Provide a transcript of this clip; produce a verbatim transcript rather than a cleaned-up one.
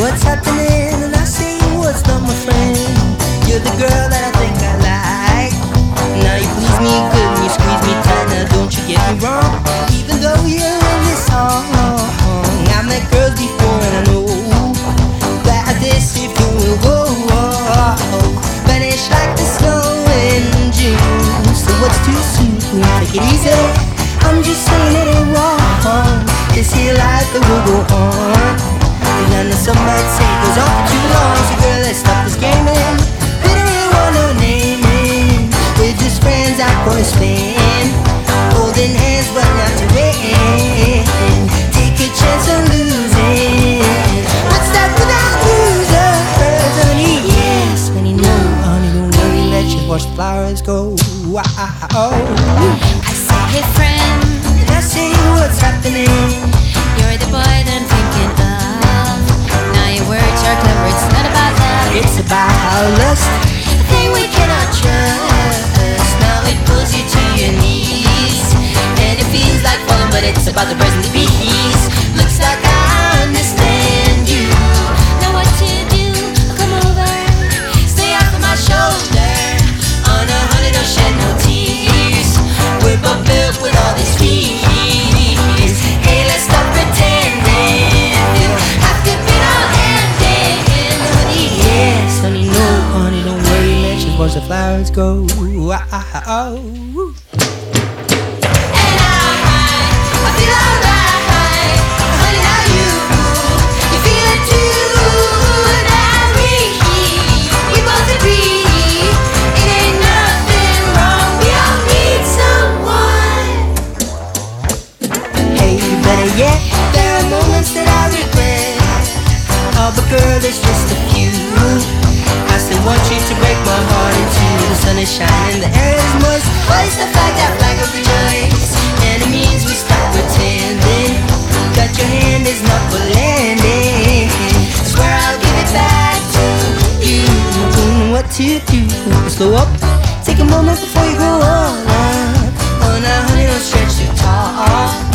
what's happening, and I say what's not, my friend. You're the girl that I think I like. Now you please me good and you squeeze me tight. Now don't you get me wrong, even though you're in this song, I met girls before and I know that this if you will go vanish like the snow in June. So what's too soon? Take it easy, I'm just saying it ain't wrong. This here life it will go on, and I know some might say it goes on for too long. So girl, let's stop this gaming. We don't really want no naming. We're just friends out for a spin, holding hands but not to win. Take a chance on losing. What's that without losers, honey? Yes, honey, no, honey, don't worry, let you watch the flowers go. Wow. I say, hey friend, And I say what's happening. you're the boy that I'm thinking of. Now your words are clever, it's not about love. It's about how lust, A thing we cannot trust. Now it pulls you to your knees, and it feels like falling, but it's about the present peace. Looks like I understand you. Know what to do, I'll come over. Stay off of my shoulder. On a honey, don't shed no tears. We're both built with all these fears. Hey, let's stop pretending. Have to be all ending, honey. yes, honey, no, honey, don't worry, let's just watch the flowers go. Wow. And I, I feel alright. Honey, now you, you feel it too. Now we, we both agree. It ain't nothing wrong. We all need someone. Hey, better yet, there are moments that I regret. Oh, but girl, there's just a few. I still want you to break my heart into. The sun is shining, the air is moist. Hoist the flag, that flag of rejoice. And it means we stop pretending that your hand is not for landing. Swear I'll give it back to you. What to do? Slow up, take a moment before you go on up. Oh, now honey, don't stretch too tall.